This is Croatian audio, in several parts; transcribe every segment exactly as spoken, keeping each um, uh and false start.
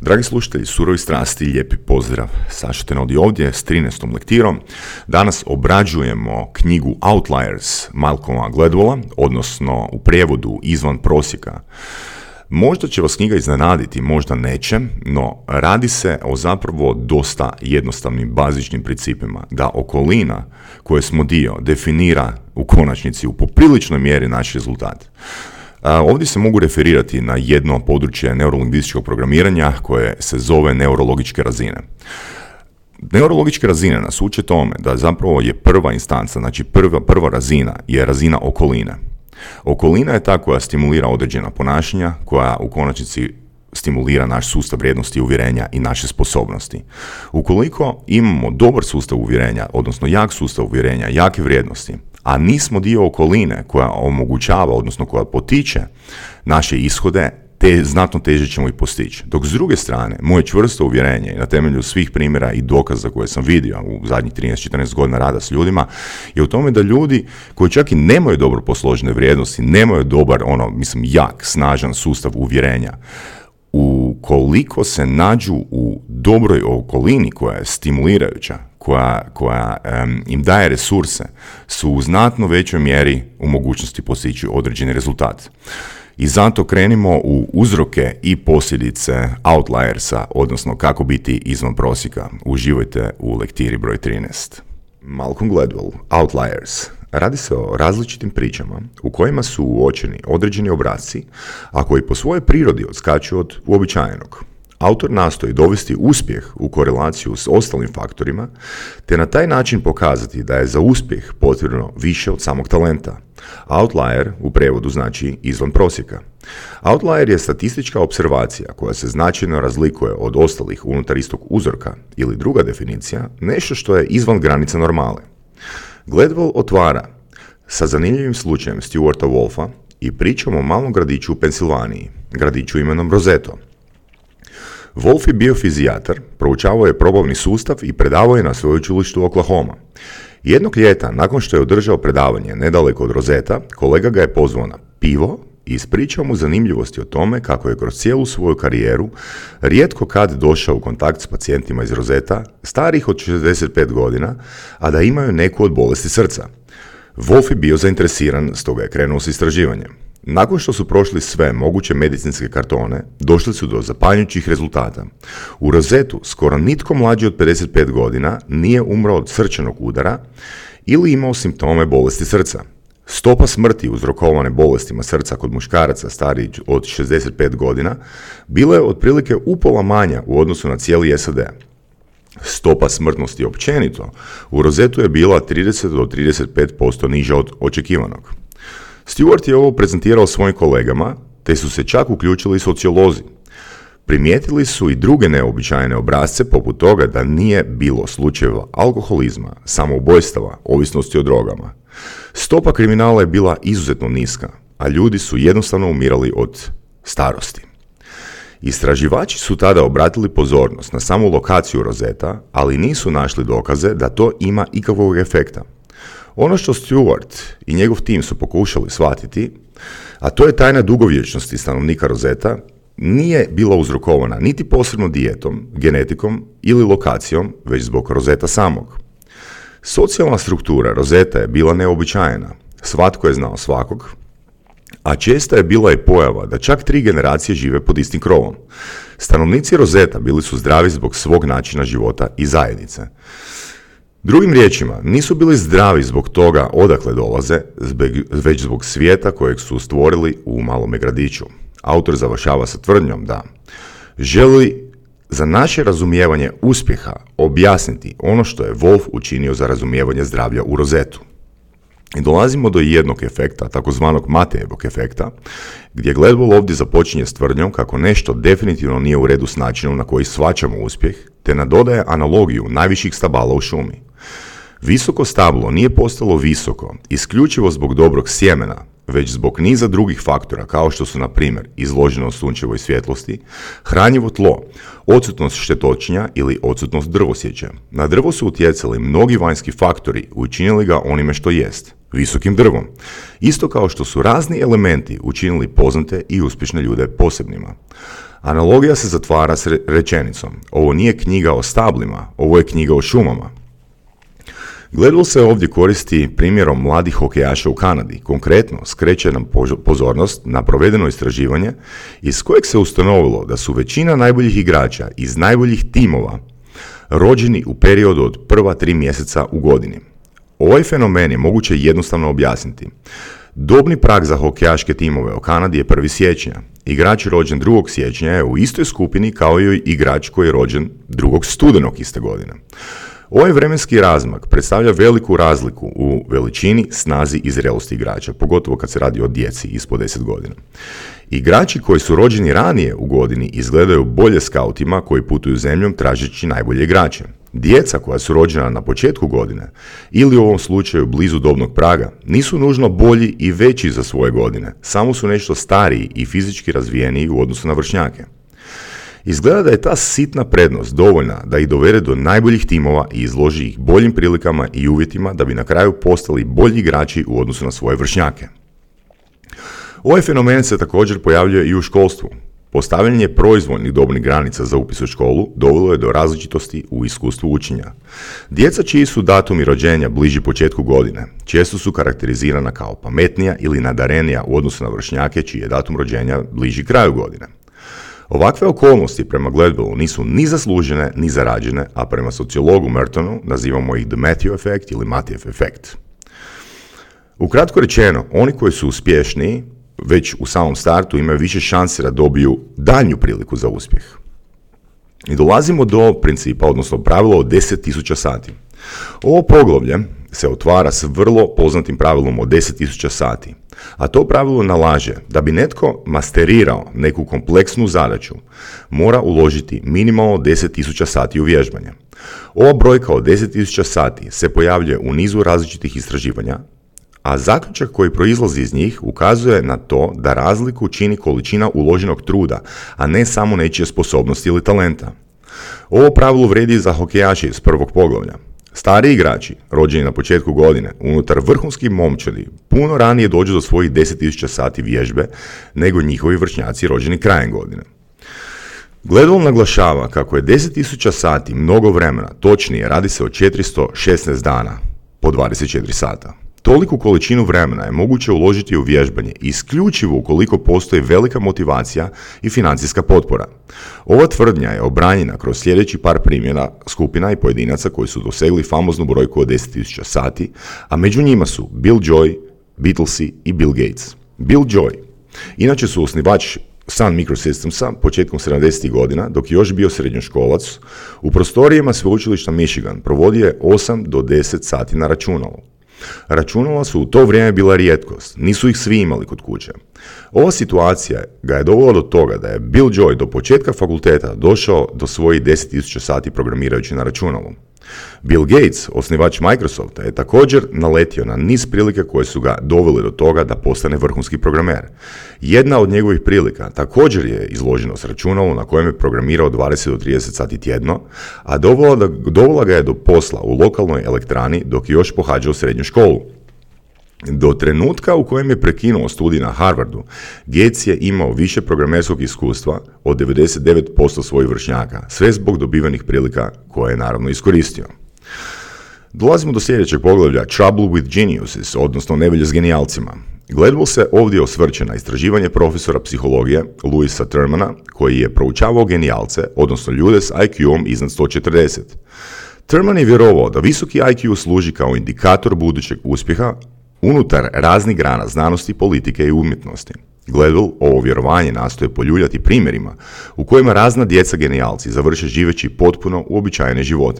Dragi slušatelji Surovi strasti, lijepi pozdrav. Saša Tenodi ovdje s trinaestom lektirom. Danas obrađujemo knjigu Outliers Malcolma Gladwella, odnosno u prijevodu Izvan prosjeka. Možda će vas knjiga iznenaditi, možda neće, no radi se o zapravo dosta jednostavnim, bazičnim principima, da okolina koje smo dio definira u konačnici u popriličnoj mjeri naš rezultat. A, ovdje se mogu referirati na jedno područje neurolingvističkog programiranja koje se zove neurologičke razine. Neurologičke razine nas uče tome da zapravo je prva instanca, znači prva, prva razina je razina okoline. Okolina je ta koja stimulira određena ponašanja, koja u konačnici stimulira naš sustav vrijednosti i uvjerenja i naše sposobnosti. Ukoliko imamo dobar sustav uvjerenja, odnosno jak sustav uvjerenja, jake vrijednosti, a nismo dio okoline koja omogućava, odnosno koja potiče naše ishode, te znatno teže ćemo ih postići. Dok s druge strane, moje čvrsto uvjerenje na temelju svih primjera i dokaza koje sam vidio u zadnjih trinaest četrnaest godina rada s ljudima je u tome da ljudi koji čak i nemaju dobro posložene vrijednosti, nemaju dobar, ono, mislim, jak, snažan sustav uvjerenja, ukoliko se nađu u dobroj okolini koja je stimulirajuća, koja, koja um, im daje resurse, su u znatno većoj mjeri u mogućnosti postići određeni rezultat. I zato krenimo u uzroke i posljedice outliersa, odnosno kako biti izvan prosjeka. Uživajte u lektiri broj trinaest. Malcolm Gladwell, Outliers. Radi se o različitim pričama u kojima su uočeni određeni obrasci, a koji po svojoj prirodi odskaču od uobičajenog. Autor nastoji dovesti uspjeh u korelaciju s ostalim faktorima, te na taj način pokazati da je za uspjeh potrebno više od samog talenta. Outlier u prevodu znači izvan prosjeka. Outlier je statistička observacija koja se značajno razlikuje od ostalih unutar istog uzorka, ili druga definicija, nešto što je izvan granica normale. Gladwell otvara sa zanimljivim slučajem Stuarta Wolfa i pričom o malom gradiću u Pensilvaniji, gradiću imenom Roseto. Wolf je bio fizijatar, proučavao je probavni sustav i predavao je na sveučilištu Oklahoma. Jednog ljeta, nakon što je održao predavanje nedaleko od Roseta, kolega ga je pozvao na pivo i ispričao mu zanimljivosti o tome kako je kroz cijelu svoju karijeru rijetko kad došao u kontakt s pacijentima iz Roseta, starih od šezdeset pet godina, a da imaju neku od bolesti srca. Wolf je bio zainteresiran, stoga je krenuo s istraživanjem. Nakon što su prošli sve moguće medicinske kartone, došli su do zapanjujućih rezultata. U Rosetu skoro nitko mlađi od pedeset pet godina nije umro od srčanog udara ili imao simptome bolesti srca. Stopa smrti uzrokovane bolestima srca kod muškaraca starijih od šezdeset pet godina bila je otprilike upola manja u odnosu na cijeli S A D. Stopa smrtnosti općenito u Rosetu je bila trideset do trideset pet posto niža od očekivanog. Stuart je ovo prezentirao svojim kolegama, te su se čak uključili sociolozi. Primijetili su i druge neobičajene obrasce, poput toga da nije bilo slučajeva alkoholizma, samoubojstava, ovisnosti o drogama. Stopa kriminala je bila izuzetno niska, a ljudi su jednostavno umirali od starosti. Istraživači su tada obratili pozornost na samu lokaciju Roseta, ali nisu našli dokaze da to ima ikakvog efekta. Ono što Stuart i njegov tim su pokušali shvatiti, a to je tajna dugovječnosti stanovnika Roseta, nije bila uzrokovana niti posebno dijetom, genetikom ili lokacijom, već zbog Roseta samog. Socijalna struktura Roseta je bila neobičajena, svatko je znao svakog, a česta je bila i pojava da čak tri generacije žive pod istim krovom. Stanovnici Roseta bili su zdravi zbog svog načina života i zajednice. Drugim riječima, nisu bili zdravi zbog toga odakle dolaze, već zbog svijeta kojeg su stvorili u malome gradiću. Autor završava sa tvrdnjom da želi za naše razumijevanje uspjeha objasniti ono što je Wolf učinio za razumijevanje zdravlja u Rosetu. I dolazimo do jednog efekta, takozvanog Matejevog efekta, gdje Gladwell ovdje započinje s tvrdnjom kako nešto definitivno nije u redu s načinom na koji shvaćamo uspjeh, te nadodaje analogiju najviših stabala u šumi. Visoko stablo nije postalo visoko isključivo zbog dobrog sjemena, već zbog niza drugih faktora kao što su, na primjer, izloženost sunčevoj svjetlosti, hranjivo tlo, odsutnost štetočnja ili odsutnost drvosječe. Na drvo su utjecali mnogi vanjski faktori i učinili ga onime što jest, visokim drvom. Isto kao što su razni elementi učinili poznate i uspješne ljude posebnima. Analogija se zatvara s rečenicom: ovo nije knjiga o stablima, ovo je knjiga o šumama. Gledwell se ovdje koristi primjerom mladih hokejaša u Kanadi. Konkretno, skreće nam pozornost na provedeno istraživanje iz kojeg se ustanovilo da su većina najboljih igrača iz najboljih timova rođeni u periodu od prva tri mjeseca u godini. Ovaj fenomen je moguće jednostavno objasniti. Dobni prag za hokejaške timove u Kanadi je prvi siječnja. Igrač rođen drugog siječnja je u istoj skupini kao i igrač koji je rođen drugog studenog iste godine. Ovaj vremenski razmak predstavlja veliku razliku u veličini, snazi i zrelosti igrača, pogotovo kad se radi o djeci ispod deset godina. Igrači koji su rođeni ranije u godini izgledaju bolje skautima koji putuju zemljom tražeći najbolje igrače. Djeca koja su rođena na početku godine ili u ovom slučaju blizu dobnog praga nisu nužno bolji i veći za svoje godine, samo su nešto stariji i fizički razvijeniji u odnosu na vršnjake. Izgleda da je ta sitna prednost dovoljna da ih dovede do najboljih timova i izloži ih boljim prilikama i uvjetima da bi na kraju postali bolji igrači u odnosu na svoje vršnjake. Ovaj fenomen se također pojavljuje i u školstvu. Postavljanje proizvoljnih dobnih granica za upis u školu dovelo je do različitosti u iskustvu učenja. Djeca čiji su datumi rođenja bliži početku godine često su karakterizirana kao pametnija ili nadarenija u odnosu na vršnjake čiji je datum rođenja bliži kraju godine. Ovakve okolnosti prema Gladwellu nisu ni zaslužene ni zarađene, a prema sociologu Mertonu nazivamo ih the Matthew efekt ili Matijev efekt. Ukratko rečeno, oni koji su uspješniji već u samom startu imaju više šanse da dobiju daljnju priliku za uspjeh. I dolazimo do principa, odnosno pravila od deset tisuća sati. Ovo poglavlje se otvara s vrlo poznatim pravilom od deset tisuća sati, a to pravilo nalaže da bi netko masterirao neku kompleksnu zadaću, mora uložiti minimalno deset tisuća sati u vježbanje. Ova brojka od deset tisuća sati se pojavljuje u nizu različitih istraživanja, a zaključak koji proizlazi iz njih ukazuje na to da razliku čini količina uloženog truda, a ne samo nečije sposobnosti ili talenta. Ovo pravilo vrijedi za hokejaše iz prvog poglavlja. Stari igrači, rođeni na početku godine, unutar vrhunskih momčadi, puno ranije dođu do svojih deset tisuća sati vježbe nego njihovi vršnjaci rođeni krajem godine. Gladwell naglašava kako je deset tisuća sati mnogo vremena, točnije radi se o četiristo šesnaest dana po dvadeset četiri sata. Toliku količinu vremena je moguće uložiti u vježbanje isključivo ukoliko postoji velika motivacija i financijska potpora. Ova tvrdnja je obranjena kroz sljedeći par primjera skupina i pojedinaca koji su dosegli famoznu brojku od deset tisuća sati, a među njima su Bill Joy, Beatlesi i Bill Gates. Bill Joy inače su osnivač Sun Microsystemsa početkom sedamdesetih godina, dok je još bio srednjoškolac, u prostorijama sveučilišta Michigan provodio je osam do deset sati na računalu. Računala su u to vrijeme bila rijetkost, nisu ih svi imali kod kuće. Ova situacija ga je dovela do toga da je Bill Joy do početka fakulteta došao do svojih deset tisuća sati programirajući na računalu. Bill Gates, osnivač Microsofta, je također naletio na niz prilike koje su ga dovele do toga da postane vrhunski programer. Jedna od njegovih prilika također je izloženost računalu na kojem je programirao dvadeset do trideset sati tjedno, a dovela, dovela ga je do posla u lokalnoj elektrani dok je još pohađao srednju školu. Do trenutka u kojem je prekinuo studij na Harvardu, Gates je imao više programerskog iskustva od devedeset devet posto svojih vršnjaka, sve zbog dobivenih prilika koje je naravno iskoristio. Dolazimo do sljedećeg poglavlja Trouble with Geniuses, odnosno nevolje s genijalcima. Gladwell se ovdje osvrće na istraživanje profesora psihologije Louisa Termana, koji je proučavao genijalce, odnosno ljude s I Q-om iznad sto četrdeset. Terman je vjerovao da visoki I Q služi kao indikator budućeg uspjeha unutar raznih grana znanosti, politike i umjetnosti. Gladwell ovo vjerovanje nastoje poljuljati primjerima u kojima razna djeca genijalci završe živeći potpuno uobičajene živote.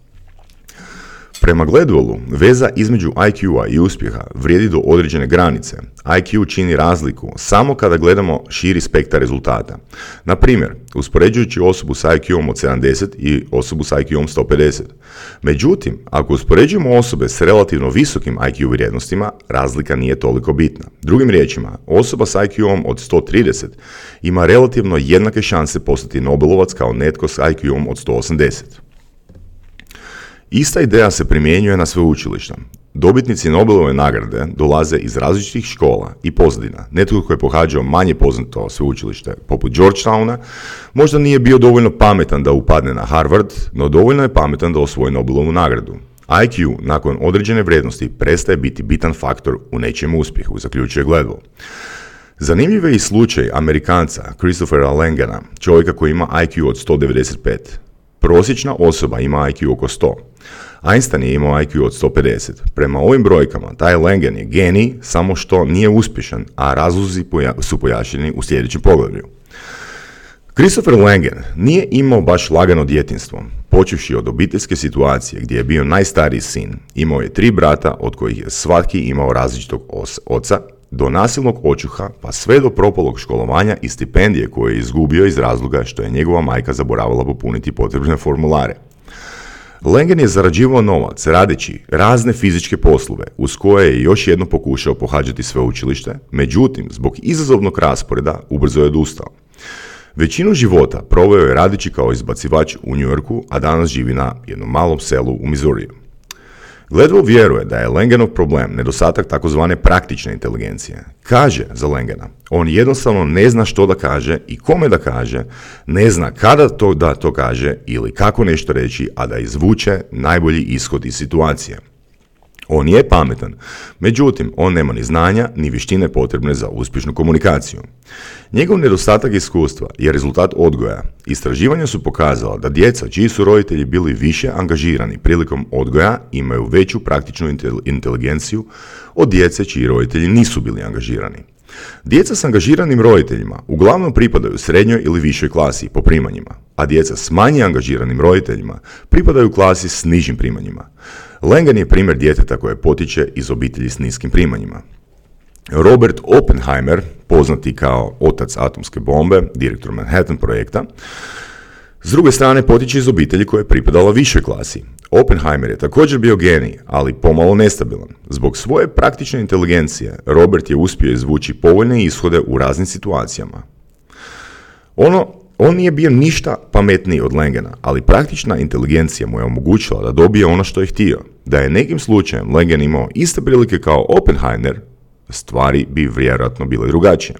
Prema Gladwellu, veza između I Q-a i uspjeha vrijedi do određene granice. I Q čini razliku samo kada gledamo širi spektar rezultata. Na primjer, uspoređujući osobu s I Q-om od sedamdeset i osobu s I Q-om sto pedeset. Međutim, ako uspoređujemo osobe s relativno visokim I Q vrijednostima, razlika nije toliko bitna. Drugim riječima, osoba s I Q-om od sto trideset ima relativno jednake šanse postati Nobelovac kao netko s I Q-om od sto osamdeset. Ista ideja se primjenjuje na sveučilišta. Dobitnici Nobelove nagrade dolaze iz različitih škola i pozadina. Netko koji je pohađao manje poznato sveučilište poput Georgetowna možda nije bio dovoljno pametan da upadne na Harvard, no dovoljno je pametan da osvoji Nobelovu nagradu. I Q nakon određene vrijednosti prestaje biti bitan faktor u nečijem uspjehu, zaključuje Gladwell. Zanimljiv je i slučaj Amerikanca Christophera Langena, čovjeka koji ima I Q od sto devedeset pet. Prosječna osoba ima I Q oko sto. Einstein je imao I Q od sto pedeset. Prema ovim brojkama, taj Langen je genij, samo što nije uspješan, a razlozi poja- su pojašnjeni u sljedećem poglavlju. Christopher Langen nije imao baš lagano djetinjstvo. Počevši od obiteljske situacije gdje je bio najstariji sin, imao je tri brata od kojih je svaki imao različitog os- oca, do nasilnog očuha, pa sve do propalog školovanja i stipendije koje je izgubio iz razloga što je njegova majka zaboravila popuniti potrebne formulare. Langen je zarađivao novac radeći razne fizičke poslove uz koje je još jedno pokušao pohađati sveučilište, međutim, zbog izazovnog rasporeda ubrzo je odustao. Većinu života proveo je radeći kao izbacivač u New Yorku, a danas živi na jednom malom selu u Missouriju. Gladwell vjeruje da je Langenov problem nedostatak takozvane praktične inteligencije. Kaže za Langena, on jednostavno ne zna što da kaže i kome da kaže, ne zna kada to da to kaže ili kako nešto reći, a da izvuče najbolji ishod iz situacije. On je pametan, međutim, on nema ni znanja, ni vještine potrebne za uspješnu komunikaciju. Njegov nedostatak iskustva je rezultat odgoja. Istraživanja su pokazala da djeca čiji su roditelji bili više angažirani prilikom odgoja imaju veću praktičnu inteligenciju od djece čiji roditelji nisu bili angažirani. Djeca s angažiranim roditeljima uglavnom pripadaju srednjoj ili višoj klasi po primanjima, a djeca s manje angažiranim roditeljima pripadaju klasi s nižim primanjima. Langen je primjer djeteta koje potiče iz obitelji s niskim primanjima. Robert Oppenheimer, poznati kao otac atomske bombe, direktor Manhattan projekta, s druge strane potiče iz obitelji koja je pripadala višoj klasi. Oppenheimer je također bio genij, ali pomalo nestabilan. Zbog svoje praktične inteligencije, Robert je uspio izvući povoljne ishode u raznim situacijama. Ono, on nije bio ništa pametniji od Langena, ali praktična inteligencija mu je omogućila da dobije ono što je htio. Da je nekim slučajem Langen imao iste prilike kao Oppenheimer, stvari bi vjerojatno bile drugačije.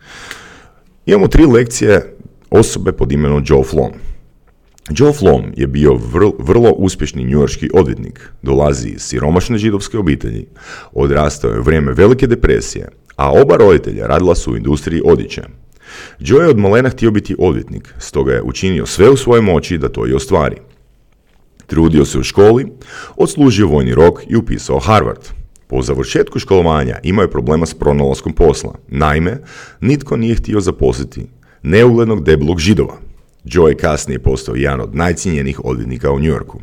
Imamo tri lekcije osobe pod imenom Joe Flom. Joe Flom je bio vrlo, vrlo uspješni njujorški odvjetnik, dolazi iz siromašne židovske obitelji, odrastao je u vrijeme velike depresije, a oba roditelja radila su u industriji odjeće. Joe je od malena htio biti odvjetnik, stoga je učinio sve u svojoj moći da to i ostvari. Trudio se u školi, odslužio vojni rok i upisao Harvard. Po završetku školovanja imao je problema s pronalaskom posla. Naime, nitko nije htio zaposliti neuglednog debelog Židova. Joe je kasnije postao jedan od najcijenjenijih odvjetnika u New Yorku.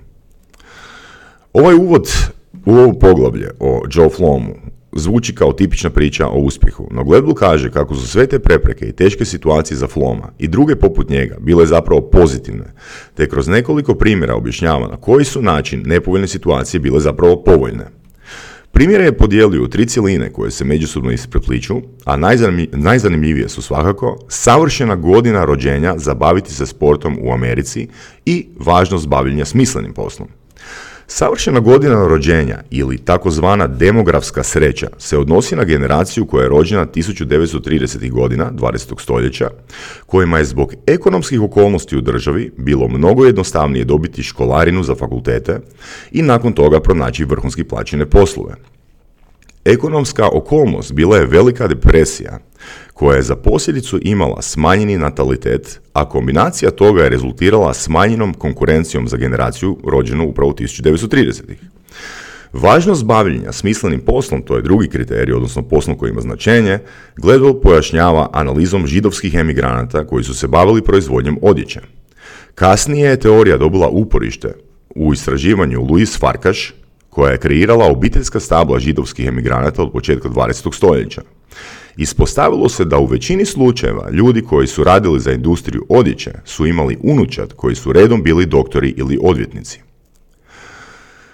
Ovaj uvod u ovo poglavlje o Joe Flomu zvuči kao tipična priča o uspjehu, no Gladwell kaže kako su sve te prepreke i teške situacije za Floma i druge poput njega bile zapravo pozitivne, te kroz nekoliko primjera objašnjava na koji su način nepovoljne situacije bile zapravo povoljne. Primjere je podijelio u tri cjeline koje se međusobno isprepliču, a najzanimljivije su svakako savršena godina rođenja za baviti se sportom u Americi i važnost bavljenja smislenim poslom. Savršena godina rođenja ili takozvana demografska sreća se odnosi na generaciju koja je rođena tisuću devetsto tridesetih godina dvadesetog stoljeća, kojima je zbog ekonomskih okolnosti u državi bilo mnogo jednostavnije dobiti školarinu za fakultete i nakon toga pronaći vrhunski plaćene poslove. Ekonomska okolnost bila je velika depresija, koja je za posljedicu imala smanjeni natalitet, a kombinacija toga je rezultirala smanjenom konkurencijom za generaciju rođenu upravo tisuću devetsto tridesetih. Važnost bavljenja smislenim poslom, to je drugi kriterij, odnosno poslom koji ima značenje, Gladwell pojašnjava analizom židovskih emigranata koji su se bavili proizvodnjom odjeće. Kasnije je teorija dobila uporište u istraživanju Louise Farkaš, koja je kreirala obiteljska stabla židovskih emigranata od početka dvadesetog stoljeća. Ispostavilo se da u većini slučajeva ljudi koji su radili za industriju odjeće su imali unučad koji su redom bili doktori ili odvjetnici.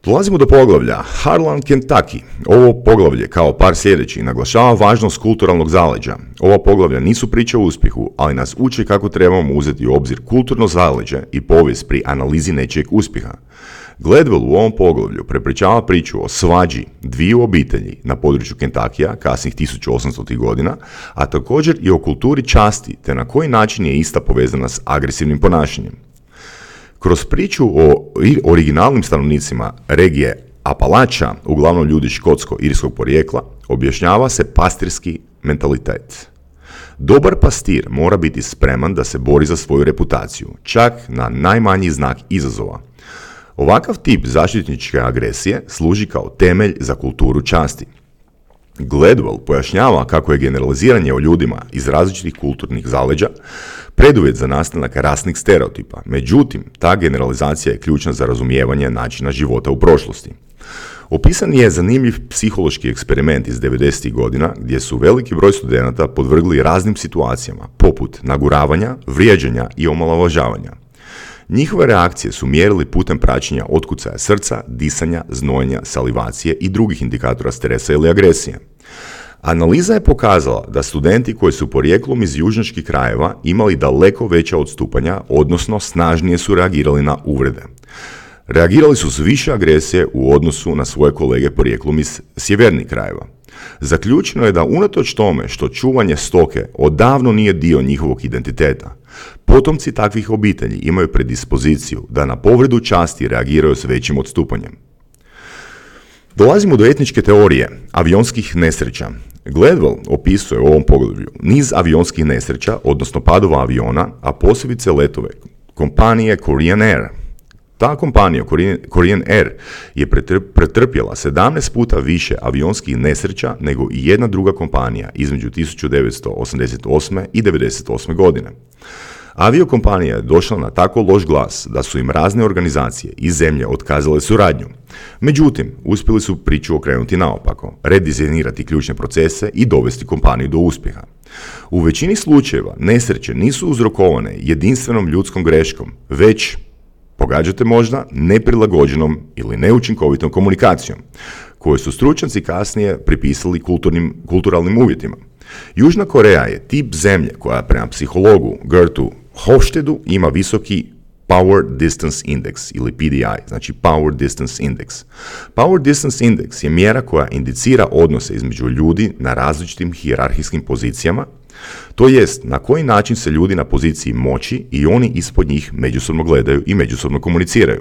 Dolazimo do poglavlja Harlan, Kentucky. Ovo poglavlje, kao par sljedećih, naglašava važnost kulturalnog zaleđa. Ova poglavlja nisu priče o uspjehu, ali nas uči kako trebamo uzeti u obzir kulturno zaleđe i povijest pri analizi nečijeg uspjeha. Gladwell u ovom poglavlju prepričava priču o svađi dviju obitelji na području Kentakija kasnih tisuću osamstotih godina, a također i o kulturi časti, te na koji način je ista povezana s agresivnim ponašanjem. Kroz priču o originalnim stanovnicima regije Apalača, uglavnom ljudi škotsko-irskog porijekla, objašnjava se pastirski mentalitet. Dobar pastir mora biti spreman da se bori za svoju reputaciju, čak na najmanji znak izazova. Ovakav tip zaštitničke agresije služi kao temelj za kulturu časti. Gladwell pojašnjava kako je generaliziranje o ljudima iz različitih kulturnih zaleđa preduvjet za nastanak rasnih stereotipa. Međutim, ta generalizacija je ključna za razumijevanje načina života u prošlosti. Opisan je zanimljiv psihološki eksperiment iz devedesetih godina gdje su veliki broj studenata podvrgli raznim situacijama, poput naguravanja, vrijeđanja i omalovažavanja. Njihove reakcije su mjerili putem praćenja otkucaja srca, disanja, znojenja, salivacije i drugih indikatora stresa ili agresije. Analiza je pokazala da studenti koji su porijeklom iz južnjačkih krajeva imali daleko veća odstupanja, odnosno snažnije su reagirali na uvrede. Reagirali su s više agresije u odnosu na svoje kolege porijeklom iz sjevernih krajeva. Zaključeno je da unatoč tome što čuvanje stoke odavno nije dio njihovog identiteta, potomci takvih obitelji imaju predispoziciju da na povredu časti reagiraju s većim odstupanjem. Dolazimo do etničke teorije avionskih nesreća. Gladwell opisuje u ovom poglavlju niz avionskih nesreća, odnosno padova aviona, a posebice letove kompanije Korean Air. Ta kompanija, Korean Air, je pretrpjela sedamnaest puta više avionskih nesreća nego i jedna druga kompanija između tisuću devetsto osamdeset osme i devedeset osme godine. Aviokompanija je došla na tako loš glas da su im razne organizacije i zemlje otkazale suradnju. Međutim, uspjeli su priču okrenuti naopako, redizajnirati ključne procese i dovesti kompaniju do uspjeha. U većini slučajeva nesreće nisu uzrokovane jedinstvenom ljudskom greškom, već, pogađate možda, neprilagođenom ili neučinkovitom komunikacijom, koju su stručnjaci kasnije pripisali kulturnim, kulturalnim uvjetima. Južna Koreja je tip zemlje koja prema psihologu Gertu Hofstedu ima visoki Power Distance Index ili P D I, znači Power Distance Index. Power Distance Index je mjera koja indicira odnose između ljudi na različitim hijerarhijskim pozicijama, to jest na koji način se ljudi na poziciji moći i oni ispod njih međusobno gledaju i međusobno komuniciraju.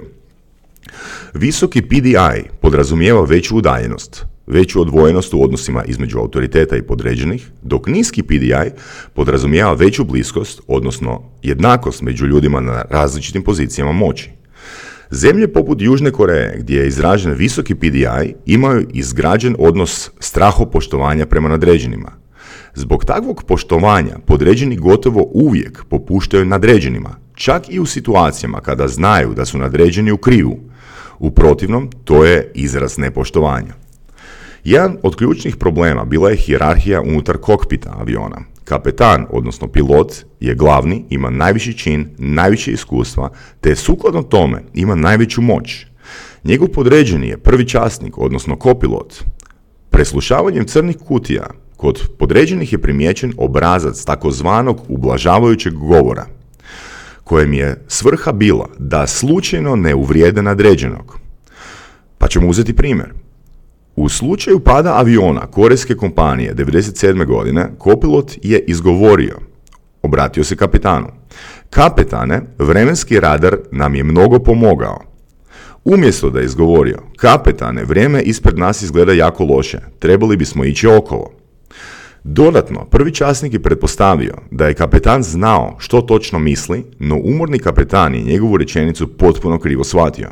Visoki P D I podrazumijeva veću udaljenost, veću odvojenost u odnosima između autoriteta i podređenih, dok niski P D I podrazumijeva veću bliskost, odnosno jednakost među ljudima na različitim pozicijama moći. Zemlje poput Južne Koreje, gdje je izražen visoki P D I, imaju izgrađen odnos strahopoštovanja prema nadređenima. Zbog takvog poštovanja podređeni gotovo uvijek popuštaju nadređenima, čak i u situacijama kada znaju da su nadređeni u krivu. U protivnom, to je izraz nepoštovanja. Jedan od ključnih problema bila je hijerarhija unutar kokpita aviona. Kapetan, odnosno pilot, je glavni, ima najviši čin, najviše iskustva, te sukladno tome ima najveću moć. Njegov podređeni je prvi časnik, odnosno kopilot. Preslušavanjem crnih kutija kod podređenih je primijećen obrazac takozvanog ublažavajućeg govora, kojem je svrha bila da slučajno ne uvrijede nadređenog. Pa ćemo uzeti primjer. U slučaju pada aviona korejske kompanije devedeset sedme godine, kopilot je izgovorio, obratio se kapetanu: "Kapetane, vremenski radar nam je mnogo pomogao." Umjesto da je izgovorio: "Kapetane, vrijeme ispred nas izgleda jako loše, trebali bismo ići okolo." Dodatno, prvi časnik je pretpostavio da je kapetan znao što točno misli, no umorni kapetan je njegovu rečenicu potpuno krivo shvatio.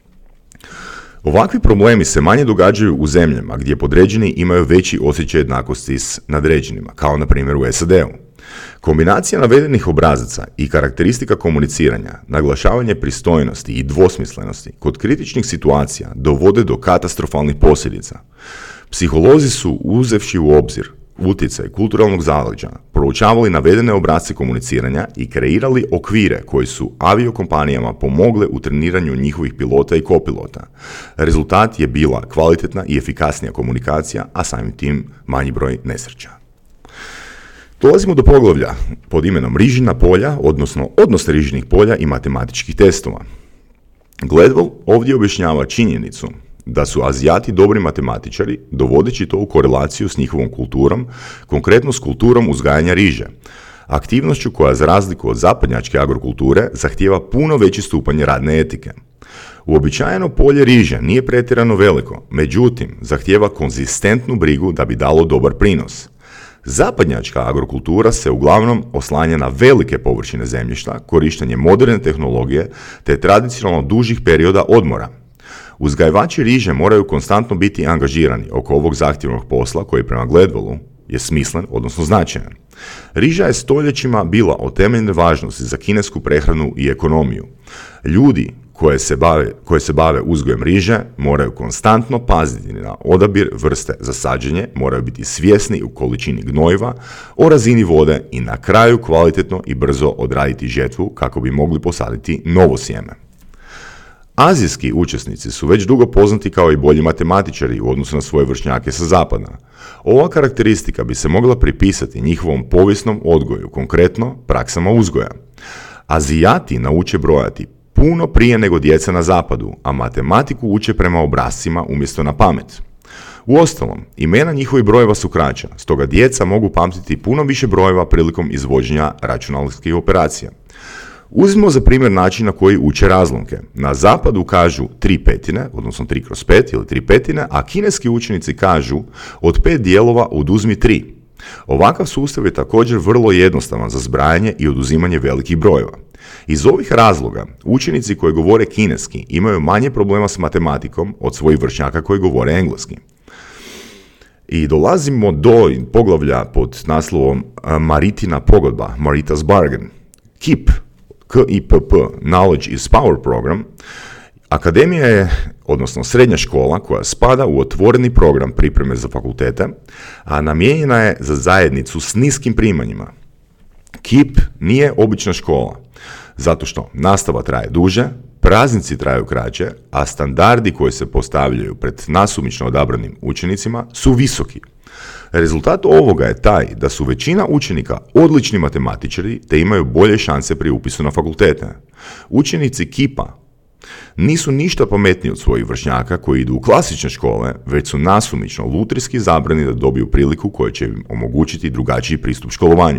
Ovakvi problemi se manje događaju u zemljama gdje podređeni imaju veći osjećaj jednakosti s nadređenima, kao na primjer u S A D-u. Kombinacija navedenih obrazaca i karakteristika komuniciranja, naglašavanje pristojnosti i dvosmislenosti kod kritičnih situacija dovode do katastrofalnih posljedica. Psiholozi su, uzevši u obzir utjecaj kulturalnog zaleđa, proučavali navedene obrasce komuniciranja i kreirali okvire koji su aviokompanijama pomogle u treniranju njihovih pilota i kopilota. Rezultat je bila kvalitetna i efikasnija komunikacija, a samim tim manji broj nesreća. Dolazimo do poglavlja pod imenom rižina polja, odnosno odnos rižinih polja i matematičkih testova. Gladwell ovdje objašnjava činjenicu da su Azijati dobri matematičari, dovodeći to u korelaciju s njihovom kulturom, konkretno s kulturom uzgajanja riže, aktivnošću koja za razliku od zapadnjačke agrokulture zahtijeva puno veći stupanj radne etike. Uobičajeno polje riže nije pretjerano veliko, međutim, zahtijeva konzistentnu brigu da bi dalo dobar prinos. Zapadnjačka agrokultura se uglavnom oslanja na velike površine zemljišta, korištenje moderne tehnologije te tradicionalno dužih perioda odmora. Uzgajivači riže moraju konstantno biti angažirani oko ovog zahtjevnog posla koji prema Gladwellu je smislen, odnosno značajan. Riža je stoljećima bila od temeljne važnosti za kinesku prehranu i ekonomiju. Ljudi koje se bave, koje se bave uzgojem riže moraju konstantno paziti na odabir vrste za sađenje, moraju biti svjesni u količini gnojiva, o razini vode i na kraju kvalitetno i brzo odraditi žetvu kako bi mogli posaditi novo sjeme. Azijski učesnici su već dugo poznati kao i bolji matematičari u odnosu na svoje vršnjake sa zapada. Ova karakteristika bi se mogla pripisati njihovom povijesnom odgoju, konkretno praksama uzgoja. Azijati nauče brojati puno prije nego djeca na zapadu, a matematiku uče prema obrascima umjesto na pamet. Uostalom, imena njihovih brojeva su kraća, stoga djeca mogu pamtiti puno više brojeva prilikom izvođenja računalskih operacija. Uzmimo za primjer način na koji uče razlomke. Na zapadu kažu tri petine, odnosno tri kroz pet ili tri petine, a kineski učenici kažu od pet dijelova oduzmi tri. Ovakav sustav je također vrlo jednostavan za zbrajanje i oduzimanje velikih brojeva. Iz ovih razloga, učenici koji govore kineski imaju manje problema s matematikom od svojih vršnjaka koji govore engleski. I dolazimo do poglavlja pod naslovom Maritina pogodba, Marita's Bargain. K I P, K I P P, Knowledge is Power program, akademija je, odnosno srednja škola koja spada u otvoreni program pripreme za fakultete, a namijenjena je za zajednicu s niskim primanjima. K I P nije obična škola, zato što nastava traje duže, praznici traju kraće, a standardi koji se postavljaju pred nasumično odabranim učenicima su visoki. Rezultat ovoga je taj da su većina učenika odlični matematičari te imaju bolje šanse pri upisu na fakultete. Učenici K I P-a nisu ništa pametniji od svojih vršnjaka koji idu u klasične škole, već su nasumično lutrijski zabrani da dobiju priliku koja će im omogućiti drugačiji pristup školovanju.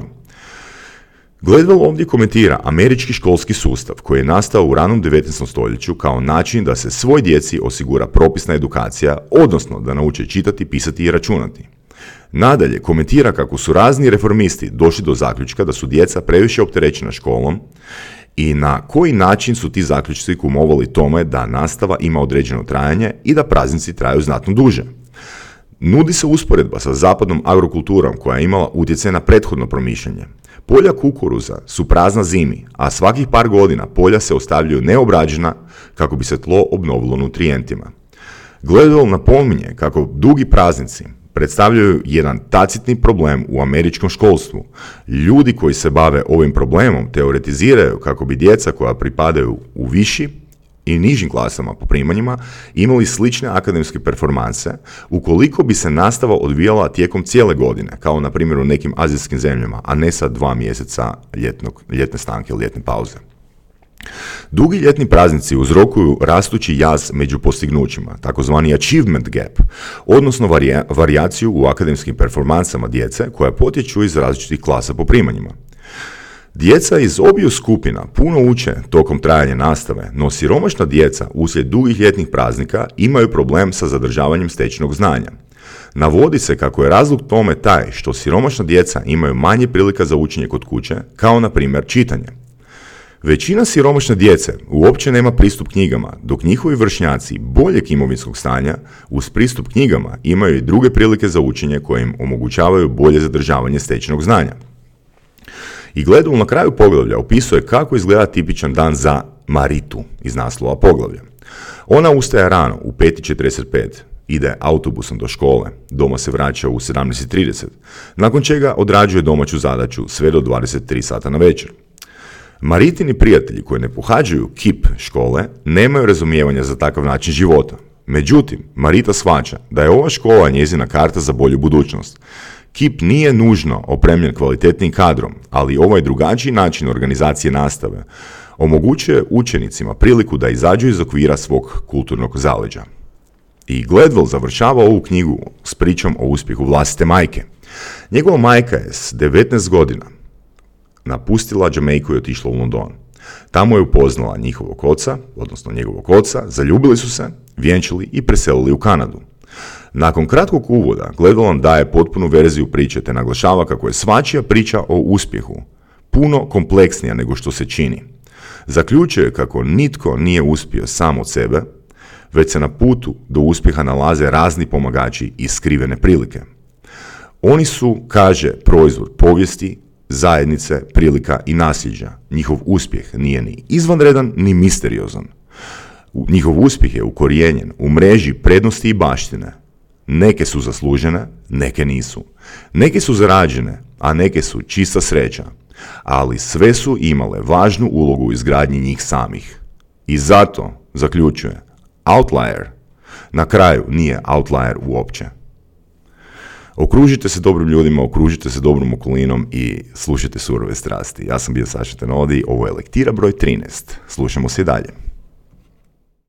Gladwell ovdje komentira američki školski sustav koji je nastao u ranom devetnaestom stoljeću kao način da se svoj djeci osigura propisna edukacija, odnosno da nauče čitati, pisati i računati. Nadalje, komentira kako su razni reformisti došli do zaključka da su djeca previše opterećena školom i na koji način su ti zaključci kumovali tome da nastava ima određeno trajanje i da praznici traju znatno duže. Nudi se usporedba sa zapadnom agrokulturom koja je imala utjecaj na prethodno promišljanje. Polja kukuruza su prazna zimi, a svakih par godina polja se ostavljaju neobrađena kako bi se tlo obnovilo nutrijentima. Gladwell napominje kako dugi praznici predstavljaju jedan tacitni problem u američkom školstvu. Ljudi koji se bave ovim problemom teoretiziraju kako bi djeca koja pripadaju u viši i nižim klasama po primanjima imali slične akademske performanse ukoliko bi se nastava odvijala tijekom cijele godine, kao na primjer u nekim azijskim zemljama, a ne sa dva mjeseca ljetnog, ljetne stanke ili ljetne pauze. Dugi ljetni praznici uzrokuju rastući jaz među postignućima, takozvani achievement gap, odnosno varija, varijaciju u akademskim performansama djece koja potječu iz različitih klasa po primanjima. Djeca iz obiju skupina puno uče tokom trajanja nastave, no siromašna djeca uslijed dugih ljetnih praznika imaju problem sa zadržavanjem stečenog znanja. Navodi se kako je razlog tome taj što siromašna djeca imaju manje prilika za učenje kod kuće, kao na primjer čitanje. Većina siromašne djece uopće nema pristup knjigama, dok njihovi vršnjaci boljeg imovinskog stanja uz pristup knjigama imaju i druge prilike za učenje koje im omogućavaju bolje zadržavanje stečenog znanja. I Gladwell na kraju poglavlja opisuje kako izgleda tipičan dan za Maritu iz naslova poglavlja. Ona ustaje rano u pet i četrdeset pet, ide autobusom do škole, doma se vraća u sedamnaest i trideset, nakon čega odrađuje domaću zadaću sve do dvadeset tri sata na večer. Maritini prijatelji koji ne pohađaju K I P škole nemaju razumijevanja za takav način života. Međutim, Marita shvaća da je ova škola njezina karta za bolju budućnost. K I P nije nužno opremljen kvalitetnim kadrom, ali ovaj drugačiji način organizacije nastave omogućuje učenicima priliku da izađu iz okvira svog kulturnog zaleđa. I Gladwell završava ovu knjigu s pričom o uspjehu vlastite majke. Njegova majka je s devetnaest godina napustila Jamaiku i otišla u London. Tamo je upoznala njihovog oca, odnosno njegovog oca, zaljubili su se, vjenčali i preselili u Kanadu. Nakon kratkog uvoda, Gladwell nam daje potpunu verziju priče te naglašava kako je svačija priča o uspjehu puno kompleksnija nego što se čini. Zaključuje kako nitko nije uspio sam od sebe, već se na putu do uspjeha nalaze razni pomagači i skrivene prilike. Oni su, kaže, proizvod povijesti, zajednice, prilika i nasljeđa. Njihov uspjeh nije ni izvanredan, ni misteriozan. Njihov uspjeh je ukorijenjen u mreži prednosti i baštine. Neke su zaslužene, neke nisu. Neke su zarađene, a neke su čista sreća. Ali sve su imale važnu ulogu u izgradnji njih samih. I zato, zaključuje, outlier na kraju nije outlier uopće. Okružite se dobrim ljudima, okružite se dobrom okolinom i slušajte surove strasti. Ja sam bio Saša Tenodi, ovo je lektira broj trinaest. Slušamo se i dalje.